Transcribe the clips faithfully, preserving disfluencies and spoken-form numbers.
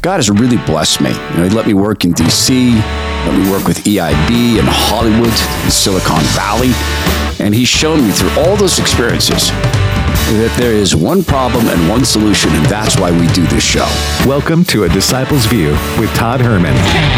God has really blessed me. You know, he let me work in D C, let me work with E I B in Hollywood, in Silicon Valley, and he's shown me through all those experiences that there is one problem and one solution, and that's why we do this show. Welcome to A Disciple's View with Todd Herman.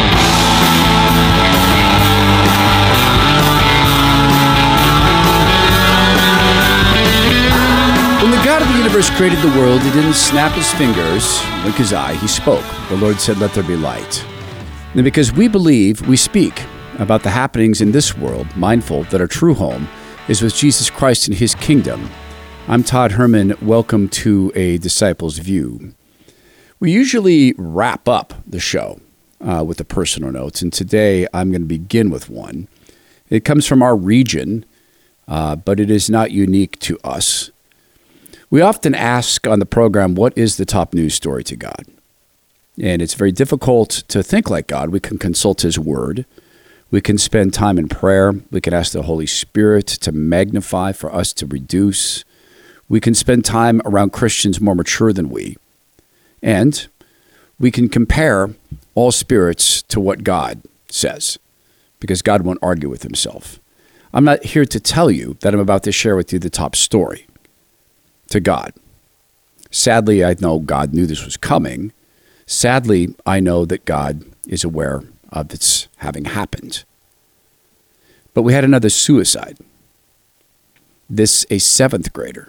When the God of the universe created the world, he didn't snap his fingers, wink his eye, he spoke. The Lord said, "Let there be light." And because we believe, we speak about the happenings in this world, mindful that our true home is with Jesus Christ and his kingdom. I'm Todd Herman. Welcome to A Disciple's View. We usually wrap up the show uh, with the personal notes, and today I'm going to begin with one. It comes from our region, uh, but it is not unique to us. We often ask on the program, what is the top news story to God? And it's very difficult to think like God. We can consult his word. We can spend time in prayer. We can ask the Holy Spirit to magnify, for us to reduce. We can spend time around Christians more mature than we. And we can compare all spirits to what God says, because God won't argue with himself. I'm not here to tell you that I'm about to share with you the top story to God. Sadly, I know God knew this was coming. Sadly, I know that God is aware of its having happened. But we had another suicide. This, a seventh grader.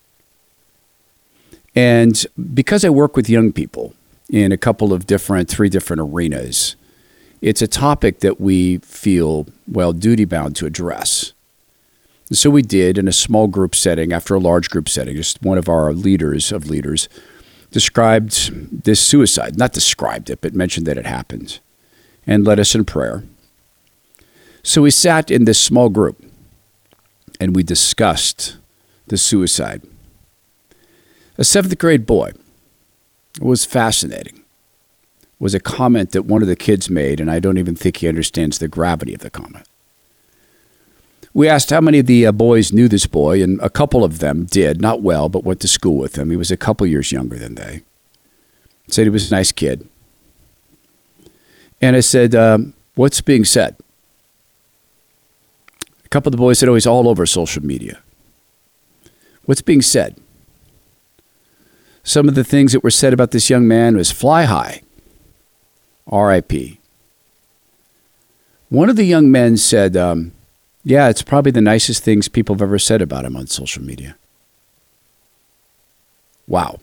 And because I work with young people in a couple of different, three different arenas, it's a topic that we feel, well, duty-bound to address. And so we did in a small group setting, after a large group setting. Just one of our leaders of leaders described this suicide, not described it, but mentioned that it happened, and led us in prayer. So we sat in this small group, and we discussed the suicide. A seventh grade boy. It was fascinating. It was a comment that one of the kids made, and I don't even think he understands the gravity of the comment. We asked how many of the uh, boys knew this boy, and a couple of them did, not well, but went to school with him. He was a couple years younger than they. Said he was a nice kid. And I said, um, what's being said? A couple of the boys said, oh, he's all over social media. What's being said? Some of the things that were said about this young man was fly high, R I P One of the young men said, um, yeah, it's probably the nicest things people have ever said about him on social media. Wow.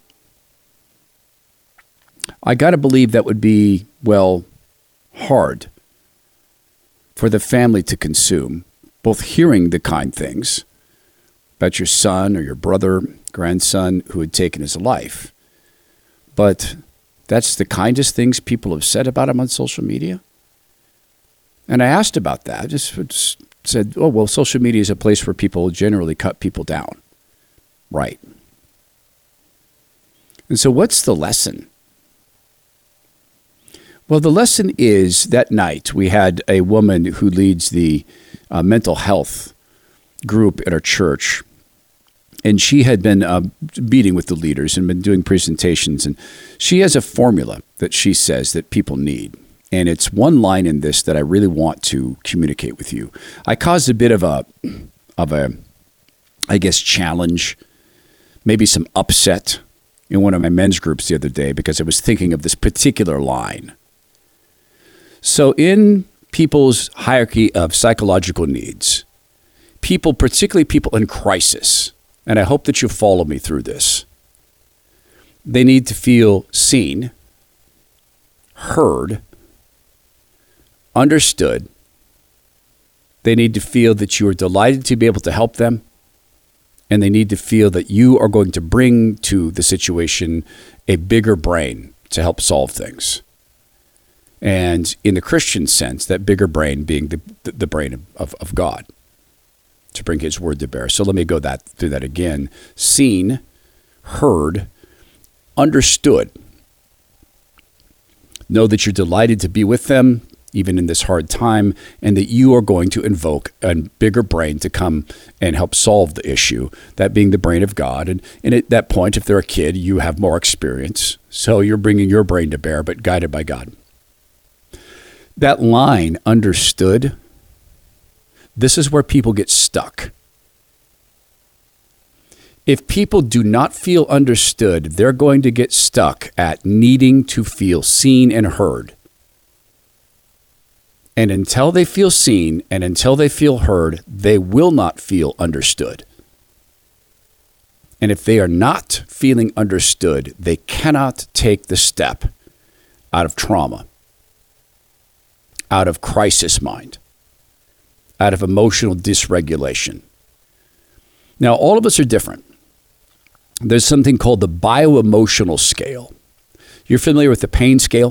I got to believe that would be, well, hard for the family to consume, both hearing the kind things about your son or your brother, grandson who had taken his life, but that's the kindest things people have said about him on social media. And I asked about that. I just, just said, oh, well, social media is a place where people generally cut people down. Right. And so what's the lesson? Well, the lesson is that night we had a woman who leads the uh, mental health group at our church. And she had been uh, meeting with the leaders and been doing presentations. And she has a formula that she says that people need. And it's one line in this that I really want to communicate with you. I caused a bit of a, of a, I guess, challenge, maybe some upset in one of my men's groups the other day because I was thinking of this particular line. So in people's hierarchy of psychological needs, people, particularly people in crisis, and I hope that you follow me through this, they need to feel seen, heard, understood. They need to feel that you are delighted to be able to help them. And they need to feel that you are going to bring to the situation a bigger brain to help solve things. And in the Christian sense, that bigger brain being the, the brain of, of God to bring his word to bear. So let me go that through that again. Seen, heard, understood. Know that you're delighted to be with them, even in this hard time, and that you are going to invoke a bigger brain to come and help solve the issue, that being the brain of God. And, and at that point, if they're a kid, you have more experience. So you're bringing your brain to bear, but guided by God. That line, understood, this is where people get stuck. If people do not feel understood, they're going to get stuck at needing to feel seen and heard. And until they feel seen and until they feel heard, they will not feel understood. And if they are not feeling understood, they cannot take the step out of trauma, out of crisis mind, out of emotional dysregulation. Now, all of us are different. There's something called the bioemotional scale. You're familiar with the pain scale?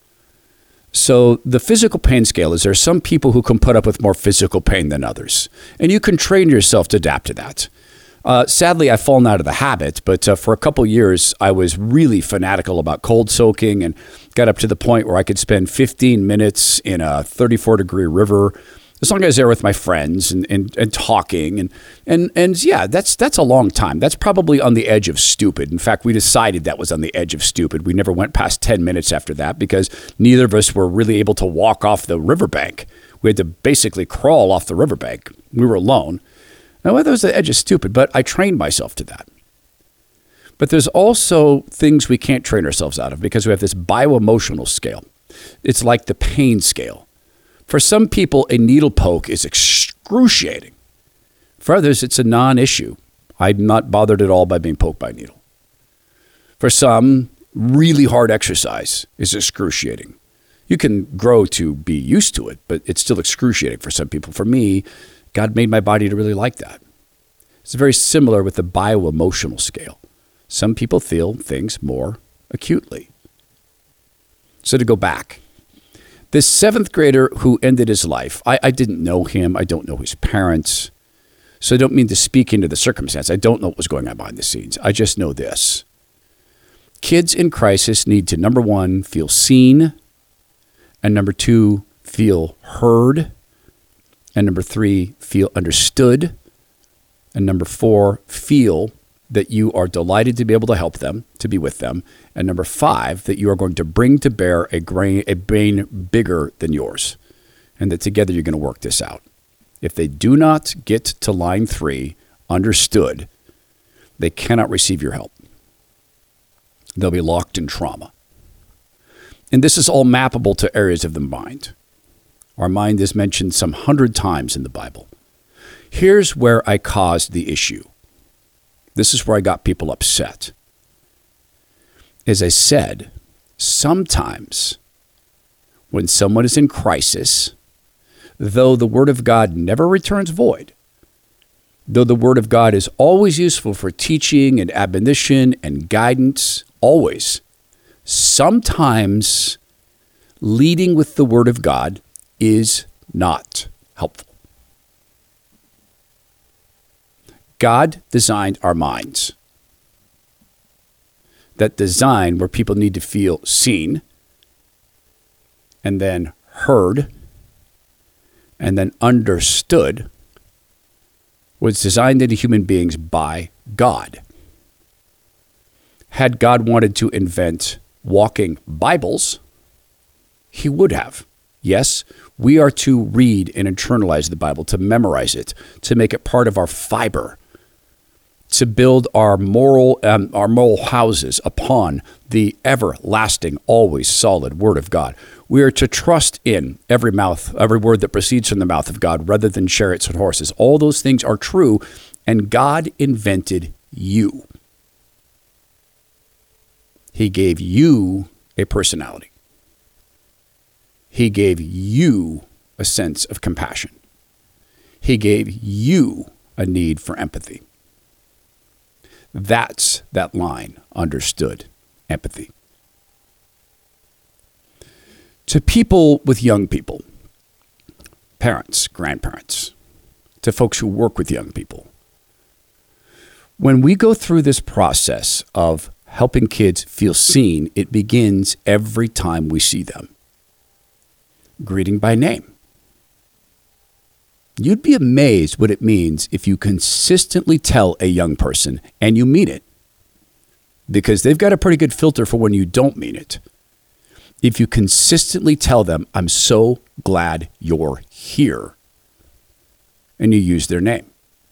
So the physical pain scale is there are some people who can put up with more physical pain than others. And you can train yourself to adapt to that. Uh, sadly, I've fallen out of the habit, but uh, for a couple years, I was really fanatical about cold soaking and got up to the point where I could spend fifteen minutes in a thirty-four degree river, as long as I was there with my friends and, and, and talking. And, and, and yeah, that's, that's a long time. That's probably on the edge of stupid. In fact, we decided that was on the edge of stupid. We never went past ten minutes after that because neither of us were really able to walk off the riverbank. We had to basically crawl off the riverbank. We were alone. Now, that was the edge of stupid, but I trained myself to that. But there's also things we can't train ourselves out of because we have this bioemotional scale. It's like the pain scale. For some people, a needle poke is excruciating. For others, it's a non-issue. I'm not bothered at all by being poked by a needle. For some, really hard exercise is excruciating. You can grow to be used to it, but it's still excruciating for some people. For me, God made my body to really like that. It's very similar with the bioemotional scale. Some people feel things more acutely. So to go back, this seventh grader who ended his life, I, I didn't know him. I don't know his parents. So I don't mean to speak into the circumstance. I don't know what was going on behind the scenes. I just know this. Kids in crisis need to, number one, feel seen, and number two, feel heard, and number three, feel understood, and number four, feel that you are delighted to be able to help them, to be with them, and number five, that you are going to bring to bear a brain, a brain bigger than yours, and that together you're going to work this out. If they do not get to line three, understood, they cannot receive your help. They'll be locked in trauma. And this is all mappable to areas of the mind. Our mind is mentioned some hundred times in the Bible. Here's where I caused the issue. This is where I got people upset. As I said, sometimes when someone is in crisis, though the Word of God never returns void, though the Word of God is always useful for teaching and admonition and guidance, always, sometimes leading with the Word of God is not helpful. God designed our minds. That design where people need to feel seen and then heard and then understood was designed into human beings by God. Had God wanted to invent walking Bibles, he would have. Yes, we are to read and internalize the Bible, to memorize it, to make it part of our fiber, to build our moral um, our moral houses upon the everlasting, always solid Word of God. We are to trust in every mouth, every word that proceeds from the mouth of God, rather than chariots and horses. All those things are true, and God invented you. He gave you a personality. He gave you a sense of compassion. He gave you a need for empathy. That's that line, understood, empathy. To people with young people, parents, grandparents, to folks who work with young people, when we go through this process of helping kids feel seen, it begins every time we see them. greeting by name. You'd be amazed what it means if you consistently tell a young person, and you mean it, because they've got a pretty good filter for when you don't mean it. If you consistently tell them, I'm so glad you're here, and you use their name.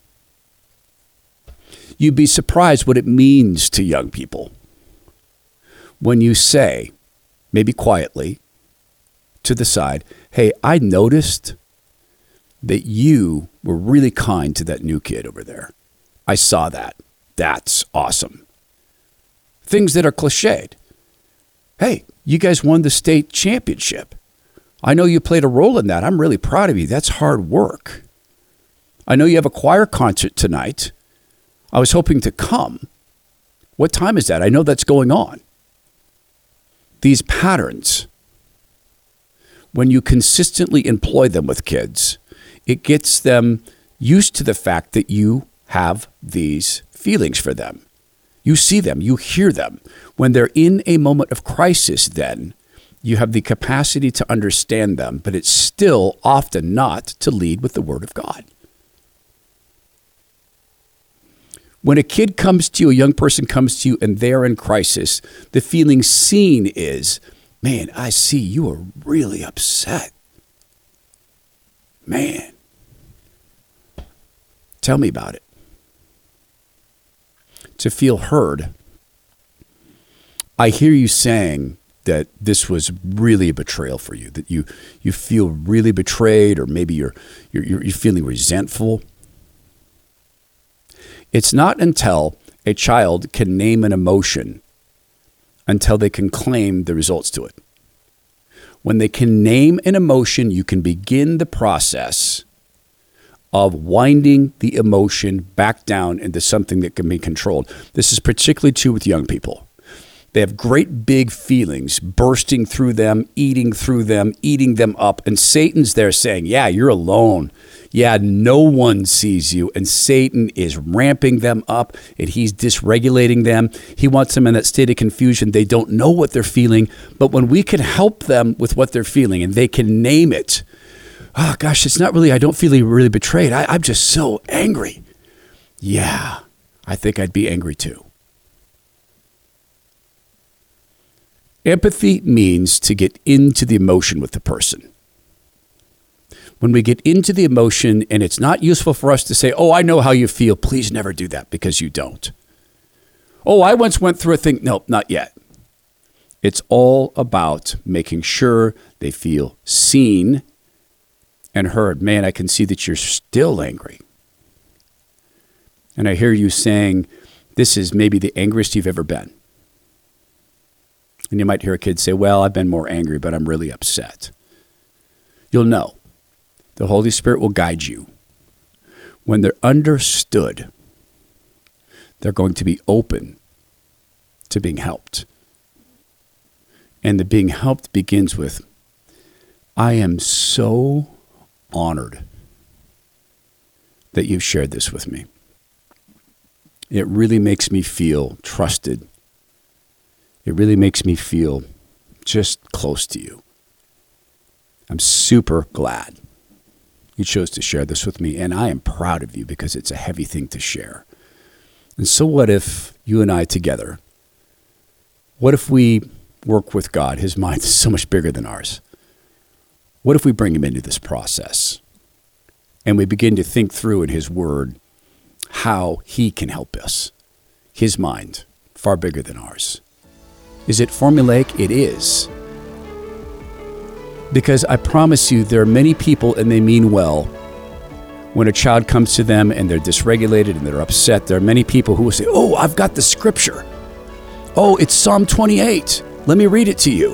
You'd be surprised what it means to young people when you say, maybe quietly, to the side, hey, I noticed that you were really kind to that new kid over there. I saw that. That's awesome. Things that are cliched. Hey, you guys won the state championship. I know you played a role in that. I'm really proud of you. That's hard work. I know you have a choir concert tonight. I was hoping to come. What time is that? I know that's going on. These patterns, when you consistently employ them with kids, it gets them used to the fact that you have these feelings for them. You see them, you hear them. When they're in a moment of crisis, then you have the capacity to understand them, but it's still often not to lead with the Word of God. When a kid comes to you, a young person comes to you, and they're in crisis, the feeling seen is, man, I see you are really upset. Man, tell me about it. To feel heard, I hear you saying that this was really a betrayal for you, that you you feel really betrayed, or maybe you're you're you're feeling resentful. It's not until a child can name an emotion until they can claim the results to it. When they can name an emotion, you can begin the process of winding the emotion back down into something that can be controlled. This is particularly true with young people. They have great big feelings bursting through them, eating through them, eating them up. And Satan's there saying, yeah, you're alone. Yeah, no one sees you. And Satan is ramping them up, and he's dysregulating them. He wants them in that state of confusion. They don't know what they're feeling. But when we can help them with what they're feeling and they can name it, oh, gosh, it's not really, I don't feel really betrayed. I, I'm just so angry. Yeah, I think I'd be angry too. Empathy means to get into the emotion with the person. When we get into the emotion, and it's not useful for us to say, oh, I know how you feel. Please never do that, because you don't. Oh, I once went through a thing. No, not yet. It's all about making sure they feel seen and heard. Man, I can see that you're still angry. And I hear you saying, this is maybe the angriest you've ever been. And you might hear a kid say, well, I've been more angry, but I'm really upset. You'll know. The Holy Spirit will guide you. When they're understood, they're going to be open to being helped. And the being helped begins with, I am so honored that you've shared this with me. It really makes me feel trusted. It really makes me feel just close to you. I'm super glad you chose to share this with me, and I am proud of you because it's a heavy thing to share. And so what if you and I together, what if we work with God? His mind is so much bigger than ours. What if we bring him into this process and we begin to think through in his word how he can help us? His mind, far bigger than ours. Is it formulaic? It is. Because I promise you, there are many people, and they mean well. When a child comes to them and they're dysregulated and they're upset, there are many people who will say, oh, I've got the scripture. Oh, it's Psalm twenty-eight. Let me read it to you.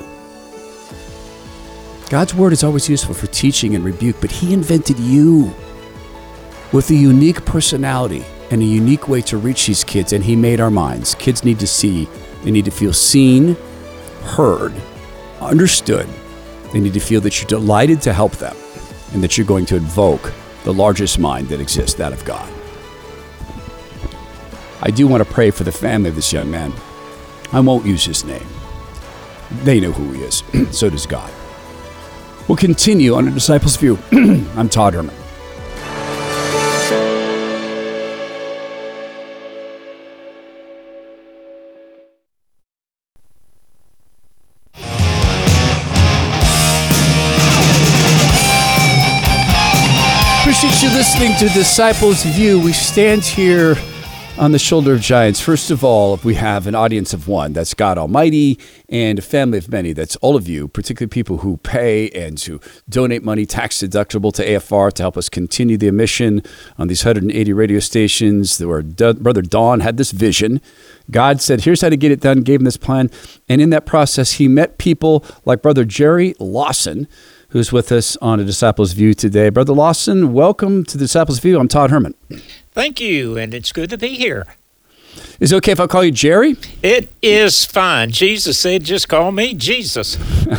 God's word is always useful for teaching and rebuke, but he invented you with a unique personality and a unique way to reach these kids, and he made our minds. Kids need to see. They need to feel seen, heard, understood. They need to feel that you're delighted to help them and that you're going to invoke the largest mind that exists, that of God. I do want to pray for the family of this young man. I won't use his name. They know who he is. So does God. We'll continue on A Disciple's View. I'm Todd Herman. Appreciate you listening to Disciples View. We stand here on the shoulder of giants. First of all, we have an audience of one. That's God Almighty, and a family of many. That's all of you, particularly people who pay and to donate money tax deductible to A F R to help us continue the mission on these one hundred eighty radio stations. Where Brother Don had this vision. God said, here's how to get it done, gave him this plan. And in that process, he met people like Brother Jerry Lawson, who's with us on A Disciple's View today. Brother Lawson, welcome to Disciple's View. I'm Todd Herman. Thank you, and it's good to be here. Is it okay if I call you Jerry? It is fine. Jesus said, just call me Jesus.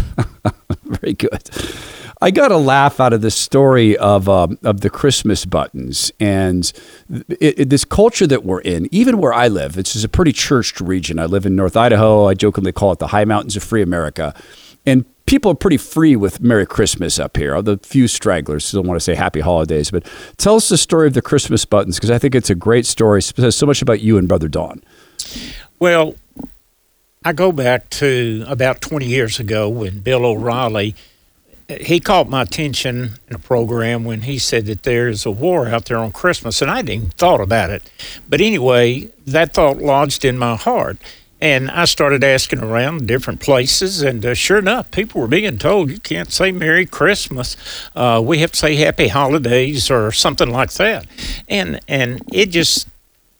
Very good. I got a laugh out of the story of um, of the Christmas buttons and it, it, this culture that we're in, even where I live. It's just a pretty churched region. I live in North Idaho. I jokingly call it the high mountains of free America. And people are pretty free with Merry Christmas up here. The few stragglers still want to say Happy Holidays. But tell us the story of the Christmas buttons, because I think it's a great story. It says so much about you and Brother Don. Well, I go back to about twenty years ago when Bill O'Reilly, he caught my attention in a program when he said that there's a war out there on Christmas, and I hadn't even thought about it. But anyway, that thought lodged in my heart. And I started asking around different places, and uh, sure enough, people were being told, you can't say Merry Christmas. Uh, we have to say Happy Holidays or something like that. And and it just,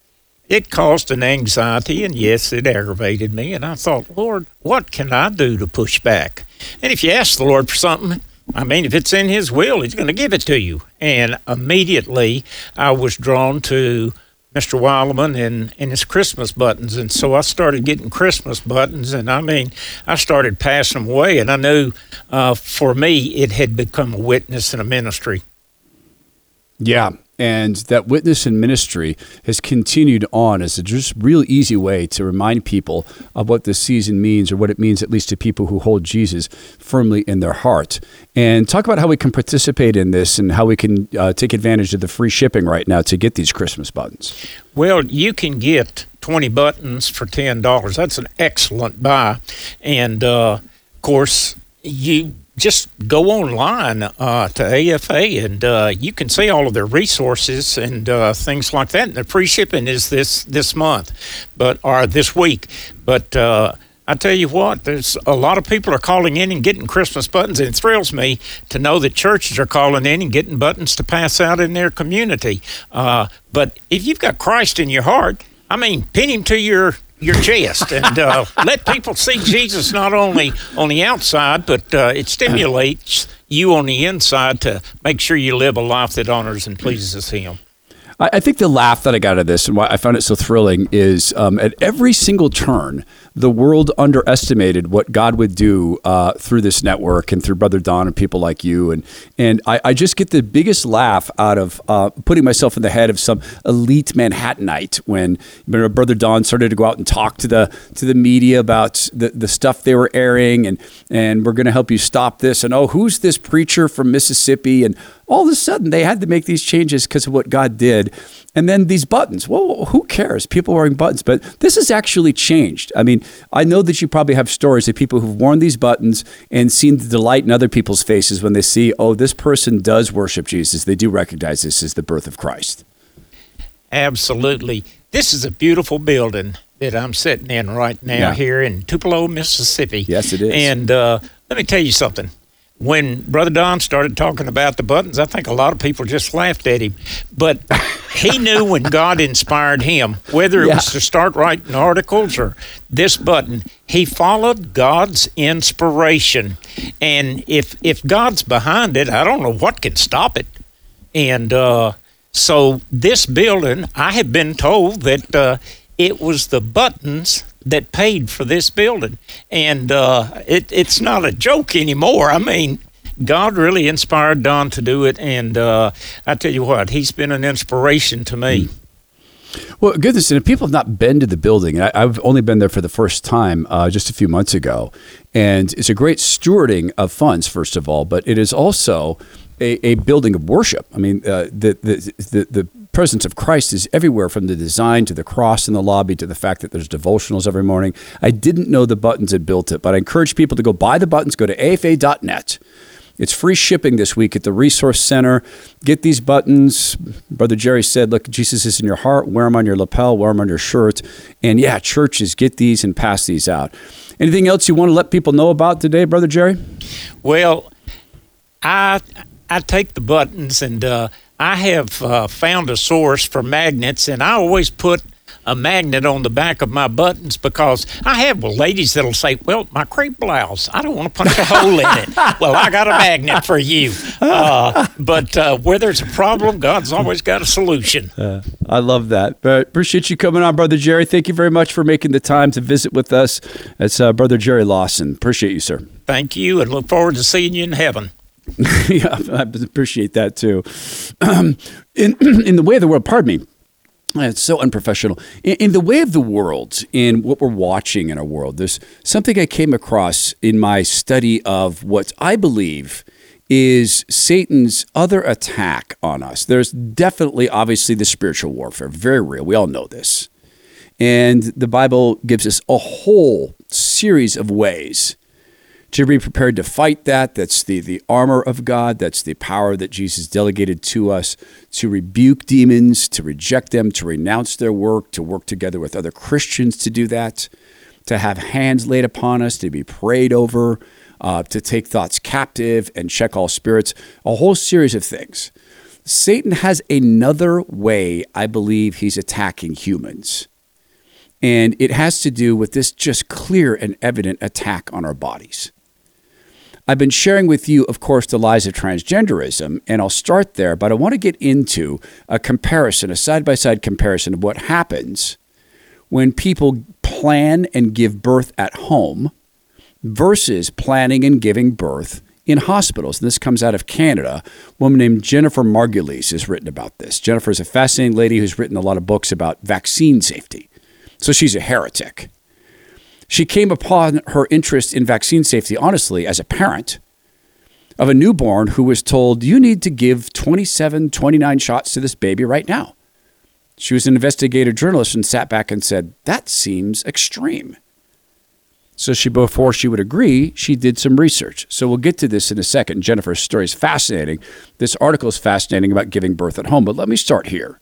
it caused an anxiety, and yes, it aggravated me. And I thought, Lord, what can I do to push back? And if you ask the Lord for something, I mean, if it's in his will, he's going to give it to you. And immediately I was drawn to Mister Wildman and, and his Christmas buttons. And so I started getting Christmas buttons, and I mean, I started passing them away, and I knew uh, for me, it had become a witness and a ministry. Yeah. And that witness and ministry has continued on as a just real easy way to remind people of what this season means, or what it means at least to people who hold Jesus firmly in their heart. And talk about how we can participate in this and how we can uh, take advantage of the free shipping right now to get these Christmas buttons. Well, you can get twenty buttons for ten dollars. That's an excellent buy. And, uh, of course, you just go online uh, to A F A, and uh, you can see all of their resources and uh, things like that. And the free shipping is this this month, but or this week. But uh, I tell you what, there's a lot of people are calling in and getting Christmas buttons, and it thrills me to know that churches are calling in and getting buttons to pass out in their community. Uh, but if you've got Christ in your heart, I mean, pin him to your your chest and uh, let people see Jesus not only on the outside, but uh, it stimulates you on the inside to make sure you live a life that honors and pleases him. I think the laugh that I got out of this and why I found it so thrilling is um, at every single turn, the world underestimated what God would do uh, through this network and through Brother Don and people like you. And and I, I just get the biggest laugh out of uh, putting myself in the head of some elite Manhattanite when Brother Don started to go out and talk to the to the media about the, the stuff they were airing, and, and we're going to help you stop this. And, oh, who's this preacher from Mississippi? And all of a sudden, they had to make these changes because of what God did. And then these buttons, well, who cares? People wearing buttons. But this has actually changed. I mean, I know that you probably have stories of people who've worn these buttons and seen the delight in other people's faces when they see, oh, this person does worship Jesus. They do recognize this as the birth of Christ. Absolutely. This is a beautiful building that I'm sitting in right now yeah. here in Tupelo, Mississippi. Yes, it is. And uh, let me tell you something. When Brother Don started talking about the buttons, I think a lot of people just laughed at him. But he knew when God inspired him, whether it yeah. was to start writing articles or this button, he followed God's inspiration. And if if God's behind it, I don't know what can stop it. And uh, so this building, I have been told that uh, it was the buttons that paid for this building. And uh, it, it's not a joke anymore. I mean, God really inspired Don to do it. And uh, I tell you what, he's been an inspiration to me. Well, goodness, and if people have not been to the building, and I, I've only been there for the first time uh, just a few months ago, and it's a great stewarding of funds, first of all, but it is also a, a building of worship. I mean, uh, the, the, the, the presence of Christ is everywhere, from the design to the cross in the lobby to the fact that there's devotionals every morning. I didn't know the Buttons had built it, but I encourage people to go buy the Buttons, go to A F A dot net. It's free shipping this week at the Resource Center. Get these buttons. Brother Jerry said, look, Jesus is in your heart. Wear them on your lapel. Wear them on your shirt. And yeah, churches, get these and pass these out. Anything else you want to let people know about today, Brother Jerry? Well, I I take the buttons, and uh, I have uh, found a source for magnets, and I always put a magnet on the back of my buttons, because I have well, ladies that'll say, well, my crepe blouse, I don't want to punch a hole in it. Well, I got a magnet for you. Uh, but uh, where there's a problem, God's always got a solution. Uh, I love that. But appreciate you coming on, Brother Jerry. Thank you very much for making the time to visit with us. It's uh, Brother Jerry Lawson. Appreciate you, sir. Thank you, and look forward to seeing you in heaven. Yeah, I appreciate that too. Um, in, in the way of the world, pardon me, it's so unprofessional. In, in the way of the world, in what we're watching in our world, there's something I came across in my study of what I believe is Satan's other attack on us. There's definitely, obviously, the spiritual warfare, very real. We all know this. And the Bible gives us a whole series of ways to be prepared to fight that. That's the, the armor of God. That's the power that Jesus delegated to us to rebuke demons, to reject them, to renounce their work, to work together with other Christians to do that, to have hands laid upon us, to be prayed over, uh, to take thoughts captive and check all spirits, a whole series of things. Satan has another way I believe he's attacking humans. And it has to do with this just clear and evident attack on our bodies. I've been sharing with you, of course, the lies of transgenderism, and I'll start there, but I want to get into a comparison, a side-by-side comparison of what happens when people plan and give birth at home versus planning and giving birth in hospitals. And this comes out of Canada. A woman named Jennifer Margulies has written about this. Jennifer is a fascinating lady who's written a lot of books about vaccine safety. So she's a heretic. She came upon her interest in vaccine safety, honestly, as a parent of a newborn who was told, you need to give twenty-seven, twenty-nine shots to this baby right now. She was an investigative journalist and sat back and said, that seems extreme. So she, before she would agree, she did some research. So we'll get to this in a second. Jennifer's story is fascinating. This article is fascinating about giving birth at home, but let me start here.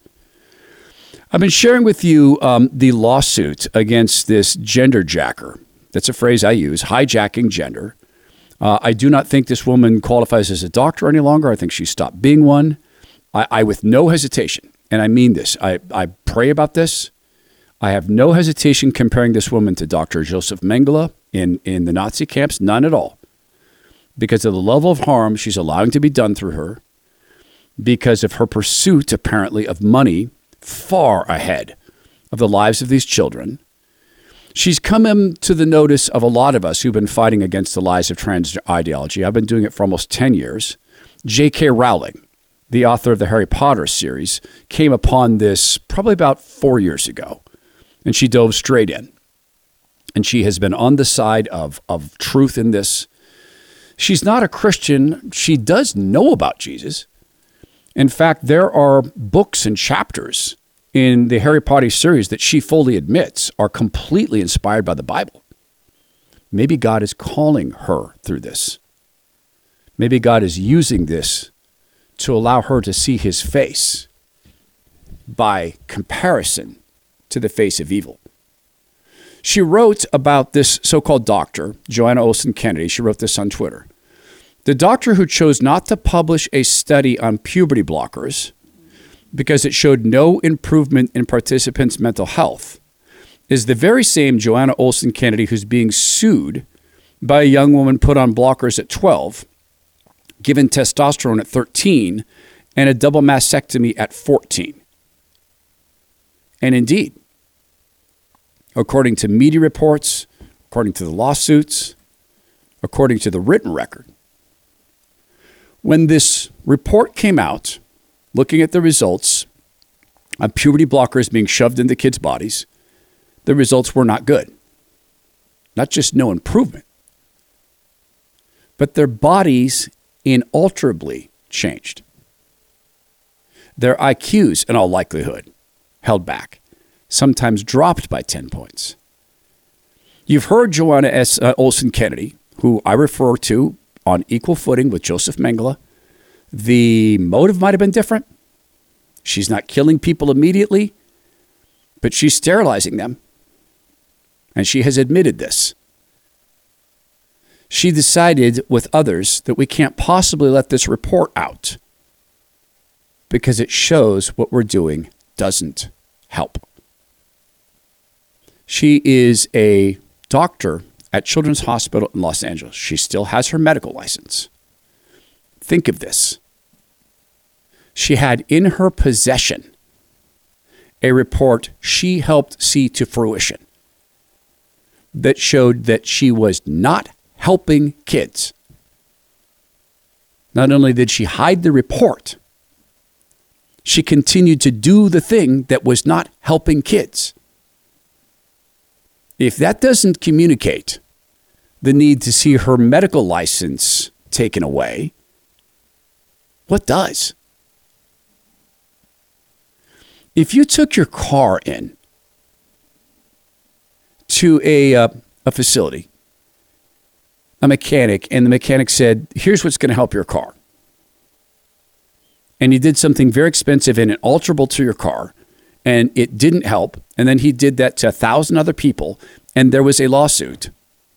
I've been sharing with you um, the lawsuit against this gender jacker. That's a phrase I use, hijacking gender. Uh, I do not think this woman qualifies as a doctor any longer. I think she stopped being one. I, I with no hesitation, and I mean this, I, I pray about this. I have no hesitation comparing this woman to Doctor Joseph Mengele in, in the Nazi camps, none at all. Because of the level of harm she's allowing to be done through her, because of her pursuit, apparently, of money far ahead of the lives of these children. She's come into the notice of a lot of us who've been fighting against the lies of trans ideology. I've been doing it for almost ten years. J K. Rowling, the author of the Harry Potter series, came upon this probably about four years ago, and she dove straight in. And she has been on the side of, of truth in this. She's not a Christian. She does know about Jesus. In fact, there are books and chapters in the Harry Potter series that she fully admits are completely inspired by the Bible. Maybe God is calling her through this. Maybe God is using this to allow her to see his face by comparison to the face of evil. She wrote about this so-called doctor, Joanna Olson Kennedy. She wrote this on Twitter. The doctor who chose not to publish a study on puberty blockers because it showed no improvement in participants' mental health is the very same Joanna Olson Kennedy who's being sued by a young woman put on blockers at twelve, given testosterone at thirteen, and a double mastectomy at fourteen. And indeed, according to media reports, according to the lawsuits, according to the written record, when this report came out, looking at the results of puberty blockers being shoved into kids' bodies, the results were not good. Not just no improvement, but their bodies inalterably changed. Their I Qs, in all likelihood, held back, sometimes dropped by ten points. You've heard Joanna S. Uh, Olson Kennedy, who I refer to on equal footing with Joseph Mengele. The motive might have been different. She's not killing people immediately, but she's sterilizing them. And she has admitted this. She decided with others that we can't possibly let this report out because it shows what we're doing doesn't help. She is a doctor at Children's Hospital in Los Angeles. She still has her medical license. Think of this. She had in her possession a report she helped see to fruition that showed that she was not helping kids. Not only did she hide the report, she continued to do the thing that was not helping kids. If that doesn't communicate the need to see her medical license taken away, what does? If you took your car in to a, uh, a facility, a mechanic, and the mechanic said, here's what's going to help your car. And he did something very expensive and inalterable to your car, and it didn't help. And then he did that to a thousand other people, and there was a lawsuit.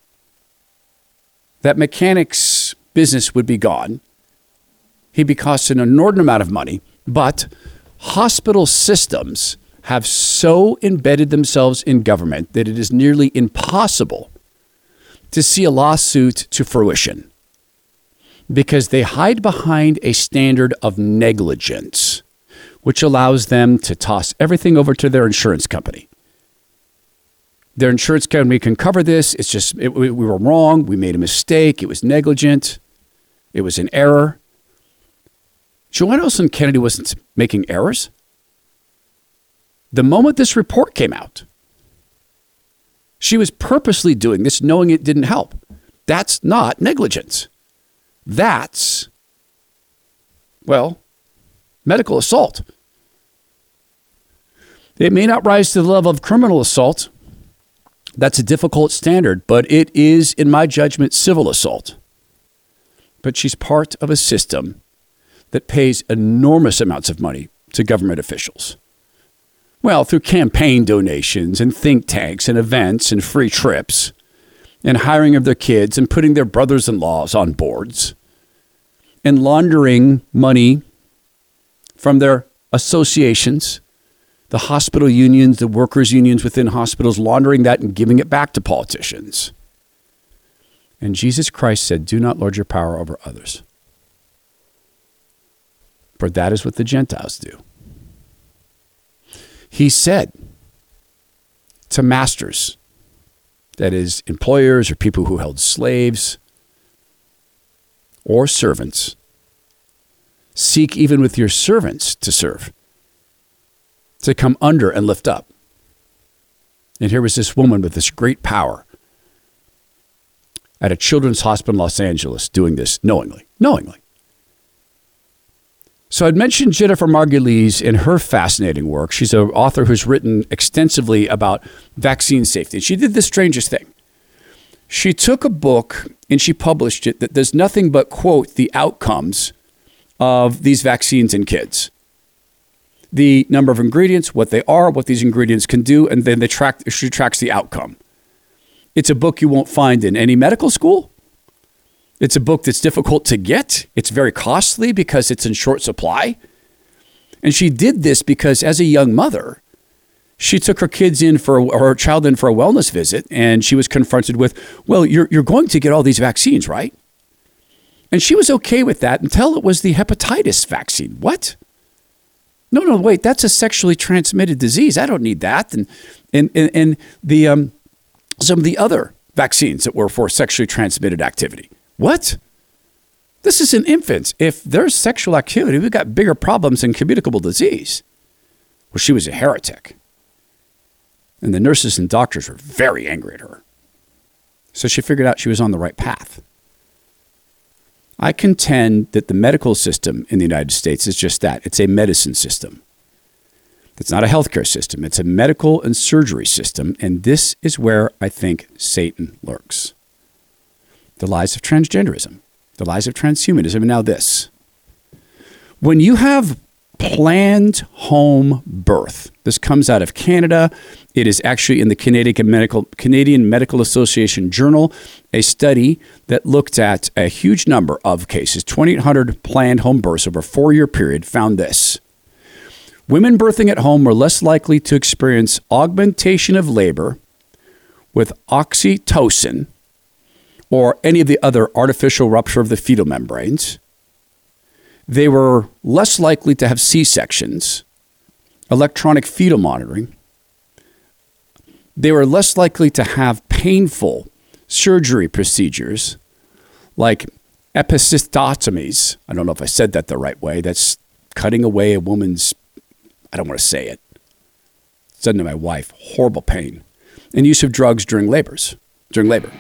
That mechanic's business would be gone. He'd be costing an inordinate amount of money, but hospital systems have so embedded themselves in government that it is nearly impossible to see a lawsuit to fruition because they hide behind a standard of negligence, which allows them to toss everything over to their insurance company. Their insurance company can cover this. It's just, it, we, we were wrong. We made a mistake. It was negligent. It was an error. Joanna Olson Kennedy wasn't making errors. The moment this report came out, she was purposely doing this knowing it didn't help. That's not negligence. That's, well, medical assault. It may not rise to the level of criminal assault. That's a difficult standard, but it is, in my judgment, civil assault. But she's part of a system that pays enormous amounts of money to government officials. Well, through campaign donations and think tanks and events and free trips and hiring of their kids and putting their brothers-in-laws on boards and laundering money from their associations, the hospital unions, the workers' unions within hospitals, laundering that and giving it back to politicians. And Jesus Christ said, do not lord your power over others. For that is what the Gentiles do. He said to masters, that is, employers or people who held slaves or servants, seek even with your servants to serve, to come under and lift up. And here was this woman with this great power at a children's hospital in Los Angeles doing this knowingly, knowingly. So I'd mentioned Jennifer Margulies in her fascinating work. She's an author who's written extensively about vaccine safety. She did the strangest thing. She took a book and she published it that does nothing but quote the outcomes of these vaccines in kids. The number of ingredients, what they are, what these ingredients can do, and then they track, she tracks the outcome. It's a book you won't find in any medical school. It's a book that's difficult to get. It's very costly because it's in short supply. And she did this because as a young mother, she took her kids in for, or her child in for a wellness visit, and she was confronted with, well, you're, you're going to get all these vaccines, right? And she was okay with that until it was the hepatitis vaccine. What? No, no, wait, that's a sexually transmitted disease. I don't need that. And, and, and, and the, um, some of the other vaccines that were for sexually transmitted activity. What? This is in infants. If there's sexual activity, we've got bigger problems than communicable disease. Well, she was a heretic. And the nurses and doctors were very angry at her. So she figured out she was on the right path. I contend that the medical system in the United States is just that. It's a medicine system. It's not a healthcare system. It's a medical and surgery system. And this is where I think Satan lurks. The lies of transgenderism, the lies of transhumanism, and now this. When you have planned home birth, this comes out of Canada. It is actually in the Canadian Medical, Canadian Medical Association Journal, a study that looked at a huge number of cases, twenty-eight hundred planned home births over a four-year period, found this. Women birthing at home were less likely to experience augmentation of labor with oxytocin or any of the other artificial rupture of the fetal membranes. They were less likely to have C-sections, electronic fetal monitoring. They were less likely to have painful surgery procedures like episiotomies. I don't know if I said that the right way. That's cutting away a woman's, I don't want to say it. Said to my wife, horrible pain. And use of drugs during labors, during labor.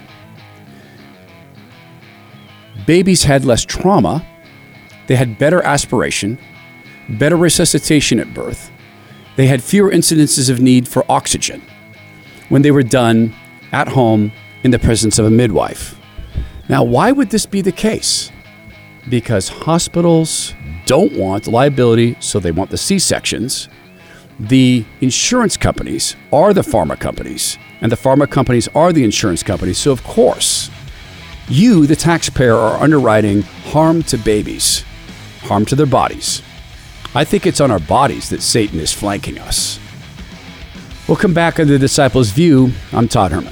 Babies had less trauma. They had better aspiration, better resuscitation at birth. They had fewer incidences of need for oxygen when they were done at home in the presence of a midwife. Now, why would this be the case? Because hospitals don't want liability, so they want the C-sections. The insurance companies are the pharma companies, and the pharma companies are the insurance companies. So, of course, you, the taxpayer, are underwriting harm to babies. Harm to their bodies. I think it's on our bodies that Satan is flanking us. We'll come back on The Disciples' View. I'm Todd Herman.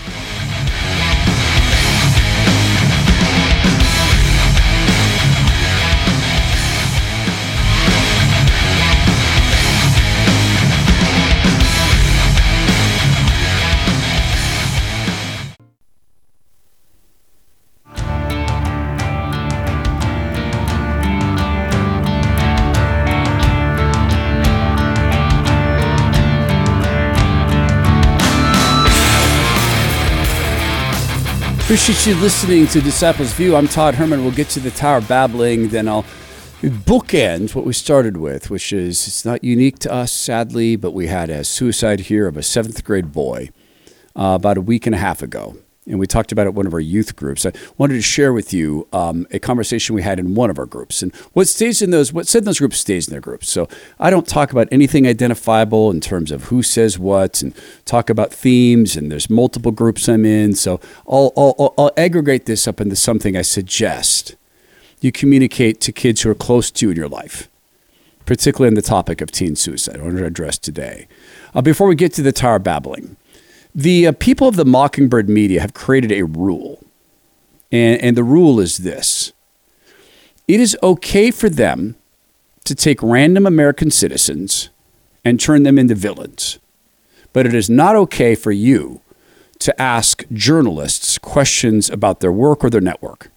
Appreciate you listening to Disciples View. I'm Todd Herman. We'll get to the Tower of Babbling, then I'll bookend what we started with, which is it's not unique to us, sadly, but we had a suicide here of a seventh grade boy uh, about a week and a half ago. And we talked about it at one of our youth groups. I wanted to share with you um, a conversation we had in one of our groups. And what stays in those, what said in those groups stays in their groups. So I don't talk about anything identifiable in terms of who says what and talk about themes. And there's multiple groups I'm in. So I'll, I'll, I'll aggregate this up into something I suggest you communicate to kids who are close to you in your life, particularly on the topic of teen suicide I want to address today. Uh, before we get to the Tower of Babbling, The uh, people of the Mockingbird Media have created a rule, and, and the rule is this. It is okay for them to take random American citizens and turn them into villains, but it is not okay for you to ask journalists questions about their work or their network.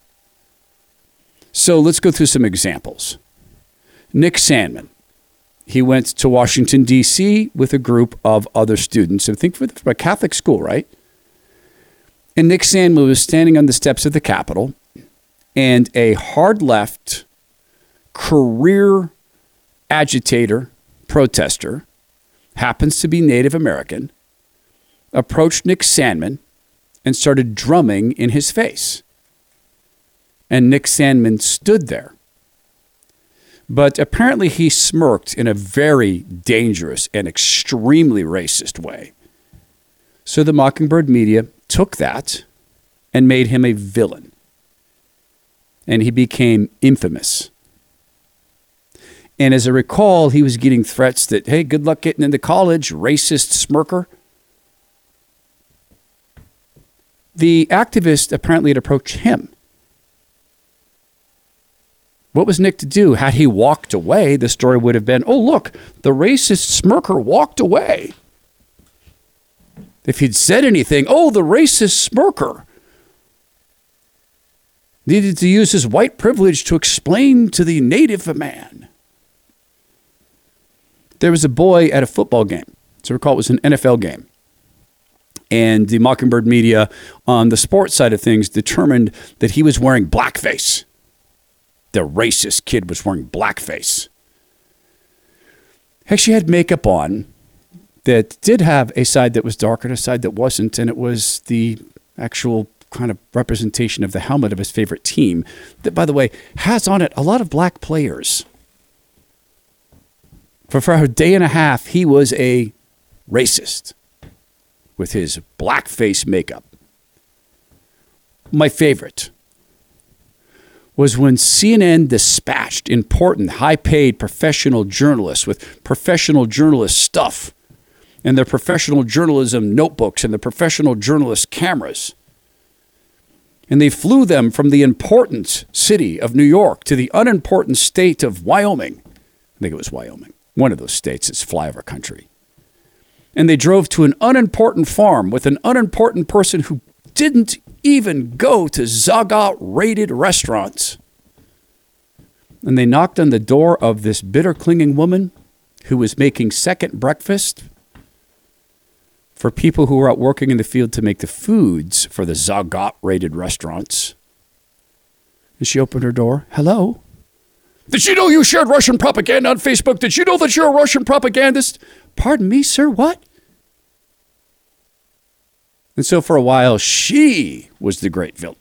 So let's go through some examples. Nick Sandmann. He went to Washington, D C with a group of other students. I think from a Catholic school, right? And Nick Sandmann was standing on the steps of the Capitol, and a hard left career agitator, protester, happens to be Native American, approached Nick Sandmann and started drumming in his face. And Nick Sandmann stood there. But apparently he smirked in a very dangerous and extremely racist way. So the Mockingbird Media took that and made him a villain. And he became infamous. And as I recall, he was getting threats that, hey, good luck getting into college, racist smirker. The activist apparently had approached him. What was Nick to do? Had he walked away, the story would have been, oh, look, the racist smirker walked away. If he'd said anything, oh, the racist smirker needed to use his white privilege to explain to the native man. There was a boy at a football game. So recall it was an N F L game. And the Mockingbird media on the sports side of things determined that he was wearing blackface. The racist kid was wearing blackface. Actually had makeup on that did have a side that was dark and a side that wasn't. And it was the actual kind of representation of the helmet of his favorite team that, by the way, has on it a lot of black players. For, for a day and a half, he was a racist with his blackface makeup. My favorite was when C N N dispatched important, high-paid professional journalists with professional journalist stuff and their professional journalism notebooks and the professional journalist cameras. And they flew them from the important city of New York to the unimportant state of Wyoming. I think it was Wyoming. One of those states is flyover country. And they drove to an unimportant farm with an unimportant person who didn't even go to Zagat-rated restaurants. And they knocked on the door of this bitter-clinging woman who was making second breakfast for people who were out working in the field to make the foods for the Zagat-rated restaurants. And she opened her door. Hello? Did you know you shared Russian propaganda on Facebook? Did you know that you're a Russian propagandist? Pardon me, sir, what? And so for a while, she was the great villain.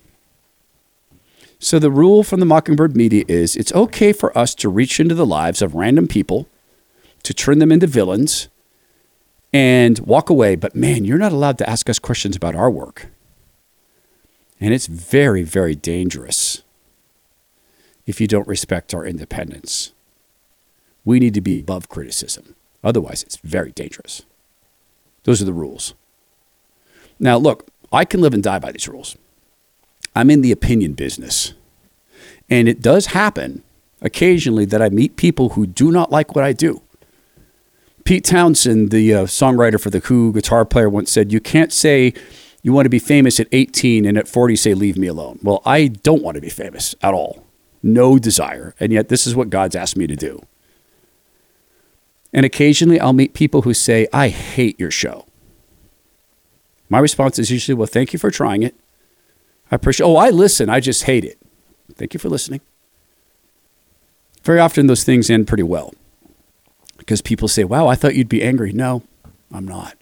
So the rule from the Mockingbird media is it's okay for us to reach into the lives of random people, to turn them into villains, and walk away. But man, you're not allowed to ask us questions about our work. And it's very, very dangerous if you don't respect our independence. We need to be above criticism. Otherwise, it's very dangerous. Those are the rules. Now, look, I can live and die by these rules. I'm in the opinion business. And it does happen occasionally that I meet people who do not like what I do. Pete Townsend, the uh, songwriter for The Who, guitar player, once said, you can't say you want to be famous at eighteen and at forty say, leave me alone. Well, I don't want to be famous at all. No desire. And yet this is what God's asked me to do. And occasionally I'll meet people who say, I hate your show. My response is usually, well, thank you for trying it. I appreciate, oh, I listen, I just hate it. Thank you for listening. Very often those things end pretty well. Because people say, wow, I thought you'd be angry. No, I'm not.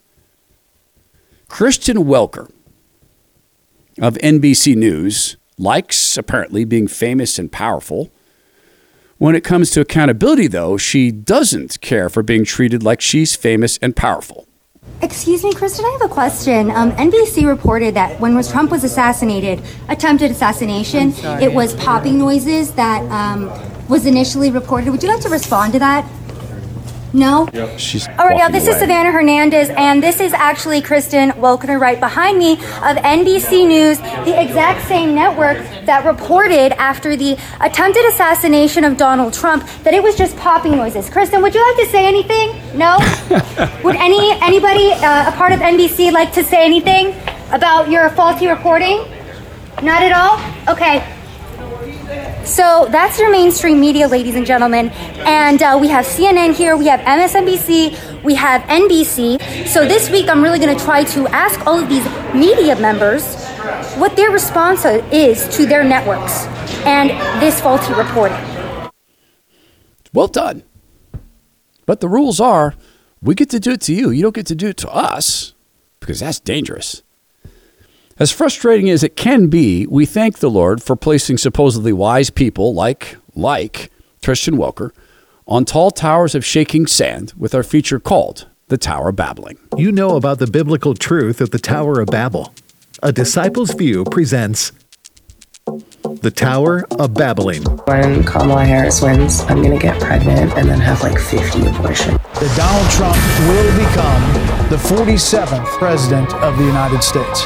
Kristen Welker of N B C News likes, apparently, being famous and powerful. When it comes to accountability, though, she doesn't care for being treated like she's famous and powerful. Excuse me, Kristen, I have a question. Um, N B C reported that when was Trump was assassinated, attempted assassination, it was popping noises that um, was initially reported. Would you like to respond to that? No? Yep. She's All right, now this away. is Savannah Hernandez, and this is actually Kristen Welker right behind me of N B C News, the exact same network that reported after the attempted assassination of Donald Trump that it was just popping noises. Kristen, would you like to say anything? No? Would any anybody, uh, a part of N B C, like to say anything about your faulty reporting? Not at all? Okay. So that's your mainstream media, ladies and gentlemen. And uh, we have C N N here, we have M S N B C, we have N B C. So this week, I'm really going to try to ask all of these media members what their response is to their networks and this faulty reporting. Well done. But the rules are, we get to do it to you. You don't get to do it to us, because that's dangerous. As frustrating as it can be, we thank the Lord for placing supposedly wise people like, like Kristen Welker on tall towers of shaking sand with our feature called The Tower of Babbling. You know about the biblical truth of the Tower of Babel. A Disciple's View presents The Tower of Babbling. When Kamala Harris wins, I'm going to get pregnant and then have like fifty abortions. That Donald Trump will become the forty-seventh president of the United States.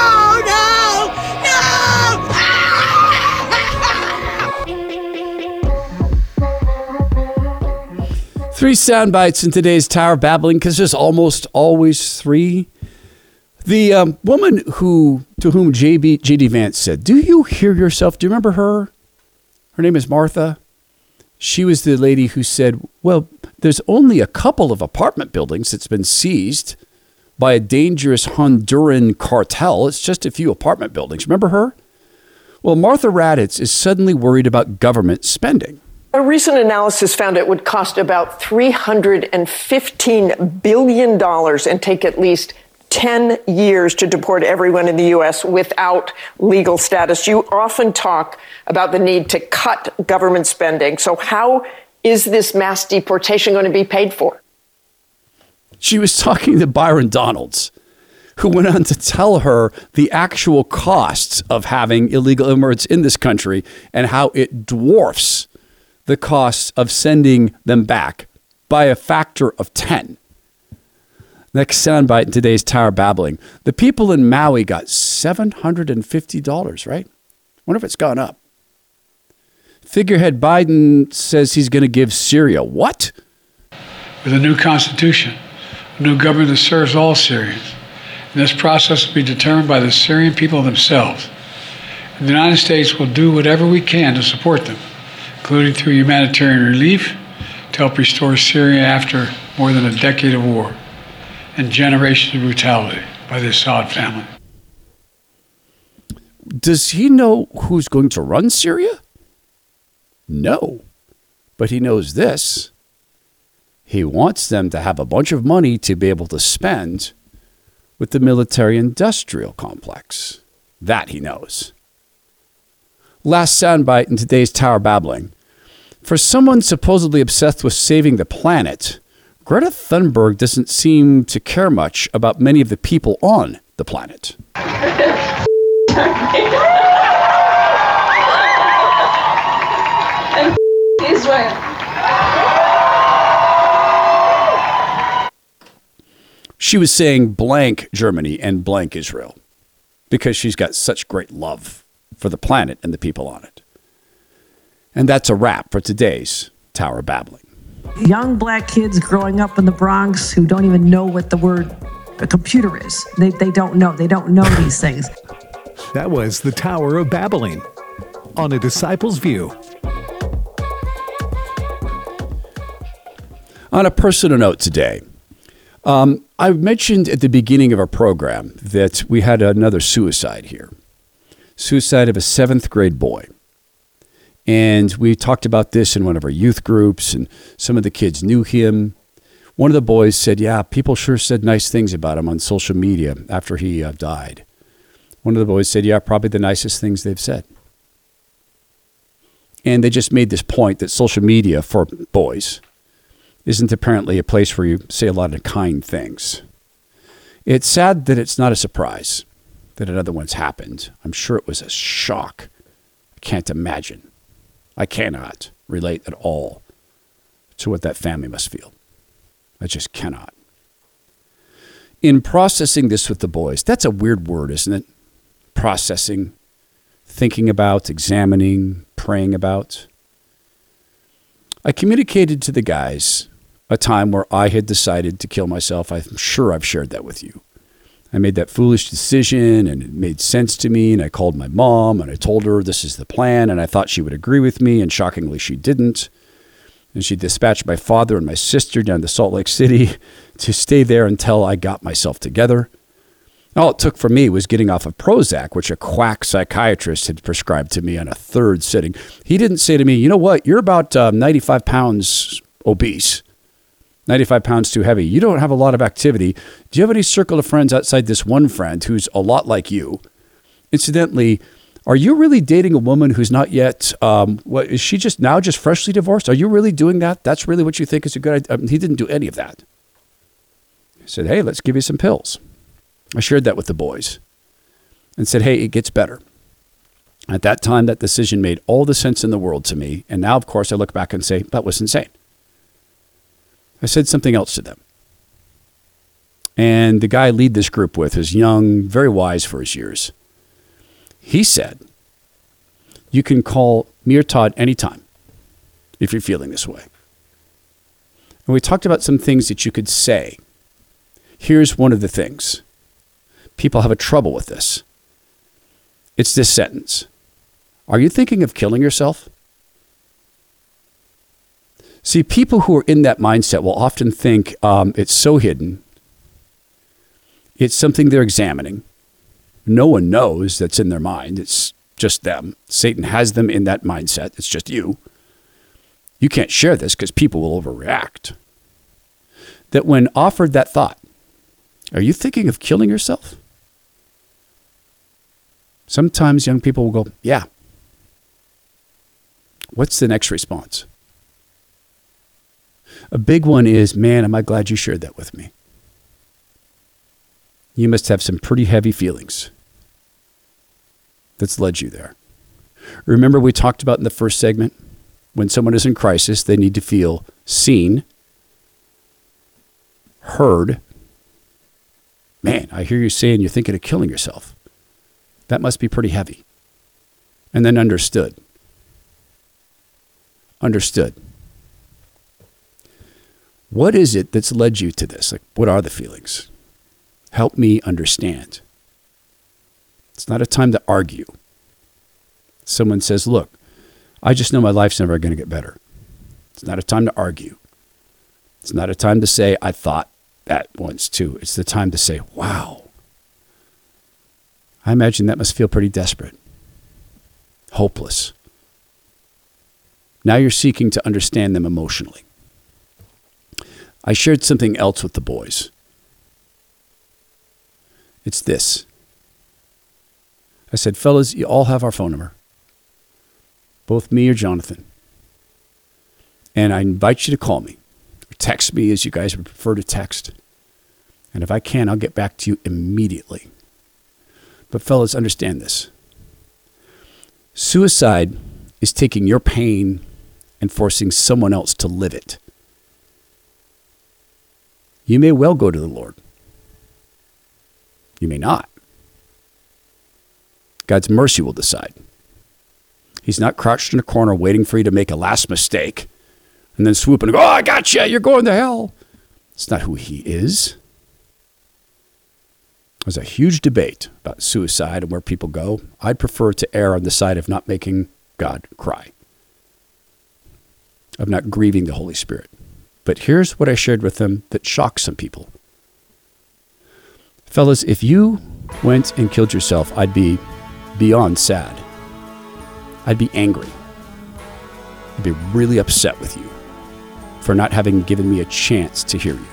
Three sound bites in today's Tower Babbling, because there's almost always three. The um, woman who to whom J B, J D Vance said, do you hear yourself? Do you remember her? Her name is Martha. She was the lady who said, well, there's only a couple of apartment buildings that's been seized by a dangerous Honduran cartel. It's just a few apartment buildings. Remember her? Well, Martha Raddatz is suddenly worried about government spending. A recent analysis found it would cost about three hundred fifteen billion dollars and take at least ten years to deport everyone in the U S without legal status. You often talk about the need to cut government spending. So how is this mass deportation going to be paid for? She was talking to Byron Donalds, who went on to tell her the actual costs of having illegal immigrants in this country and how it dwarfs the costs of sending them back by a factor of ten. Next soundbite in today's Tower Babbling. The people in Maui got seven hundred fifty dollars, right? Wonder if it's gone up. Figurehead Biden says he's going to give Syria what? With a new constitution, a new government that serves all Syrians. And this process will be determined by the Syrian people themselves. And the United States will do whatever we can to support them, including through humanitarian relief to help restore Syria after more than a decade of war and generations of brutality by the Assad family. Does he know who's going to run Syria? No. But he knows this. He wants them to have a bunch of money to be able to spend with the military-industrial complex. That he knows. Last soundbite in today's Tower Babbling. For someone supposedly obsessed with saving the planet, Greta Thunberg doesn't seem to care much about many of the people on the planet. Israel. She was saying blank Germany and blank Israel because she's got such great love for the planet and the people on it. And that's a wrap for today's Tower Babbling. Young black kids growing up in the Bronx who don't even know what the word a computer is. They, they don't know. They don't know these things. That was the Tower of Babbling on A Disciple's View. On a personal note today, um, I mentioned at the beginning of our program that we had another suicide here. Suicide of a seventh grade boy. And we talked about this in one of our youth groups, and some of the kids knew him. One of the boys said, yeah, people sure said nice things about him on social media after he uh, died. One of the boys said, yeah, probably the nicest things they've said. And they just made this point that social media for boys isn't apparently a place where you say a lot of kind things. It's sad that it's not a surprise that another one's happened. I'm sure it was a shock. I can't imagine. I cannot relate at all to what that family must feel. I just cannot. In processing this with the boys, that's a weird word, isn't it? Processing, thinking about, examining, praying about. I communicated to the guys a time where I had decided to kill myself. I'm sure I've shared that with you. I made that foolish decision and it made sense to me. And I called my mom and I told her this is the plan. And I thought she would agree with me. And shockingly, she didn't. And she dispatched my father and my sister down to Salt Lake City to stay there until I got myself together. All it took for me was getting off of Prozac, which a quack psychiatrist had prescribed to me on a third sitting. He didn't say to me, you know what, you're about uh, ninety-five pounds obese. ninety-five pounds too heavy. You don't have a lot of activity. Do you have any circle of friends outside this one friend who's a lot like you? Incidentally, are you really dating a woman who's not yet, um, what, is she just now just freshly divorced? Are you really doing that? That's really what you think is a good idea? I mean, he didn't do any of that. He said, hey, let's give you some pills. I shared that with the boys and said, hey, it gets better. At that time, that decision made all the sense in the world to me. And now, of course, I look back and say, that was insane. I said something else to them. And the guy I lead this group with is young, very wise for his years. He said, you can call me or Todd anytime if you're feeling this way. And we talked about some things that you could say. Here's one of the things. People have a trouble with this. It's this sentence. Are you thinking of killing yourself? See, people who are in that mindset will often think um, it's so hidden. It's something they're examining. No one knows that's in their mind. It's just them. Satan has them in that mindset. It's just you. You can't share this because people will overreact. That when offered that thought, are you thinking of killing yourself? Sometimes young people will go, yeah. What's the next response? A big one is, man, am I glad you shared that with me. You must have some pretty heavy feelings that's led you there. Remember we talked about in the first segment, when someone is in crisis, they need to feel seen, heard. Man, I hear you saying you're thinking of killing yourself. That must be pretty heavy. And then understood. Understood. What is it that's led you to this? Like, what are the feelings? Help me understand. It's not a time to argue. Someone says, look, I just know my life's never going to get better. It's not a time to argue. It's not a time to say, I thought that once too. It's the time to say, wow. I imagine that must feel pretty desperate. Hopeless. Now you're seeking to understand them emotionally. I shared something else with the boys. It's this. I said, fellas, you all have our phone number. Both me or Jonathan. And I invite you to call me. Or text me, as you guys would prefer to text. And if I can, I'll get back to you immediately. But fellas, understand this. Suicide is taking your pain and forcing someone else to live it. You may well go to the Lord. You may not. God's mercy will decide. He's not crouched in a corner waiting for you to make a last mistake and then swoop and go, oh, I got you. You're going to hell. It's not who he is. There's a huge debate about suicide and where people go. I'd prefer to err on the side of not making God cry, of not grieving the Holy Spirit. But here's what I shared with them that shocked some people. Fellas, if you went and killed yourself, I'd be beyond sad. I'd be angry. I'd be really upset with you for not having given me a chance to hear you.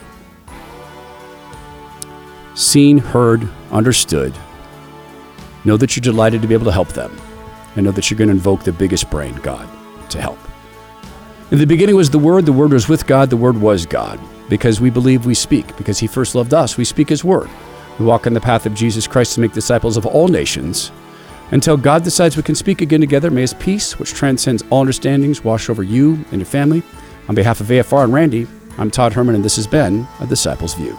Seen, heard, understood. Know that you're delighted to be able to help them. And know that you're going to invoke the biggest brain, God, to help. In the beginning was the Word. The Word was with God. The Word was God. Because we believe we speak. Because he first loved us, we speak his word. We walk in the path of Jesus Christ to make disciples of all nations. Until God decides we can speak again together, may his peace, which transcends all understandings, wash over you and your family. On behalf of A F R and Randy, I'm Todd Herman, and this has been A Disciple's View.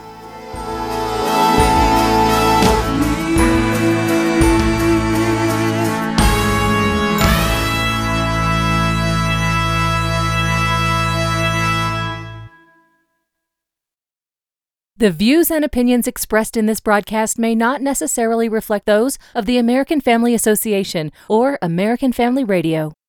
The views and opinions expressed in this broadcast may not necessarily reflect those of the American Family Association or American Family Radio.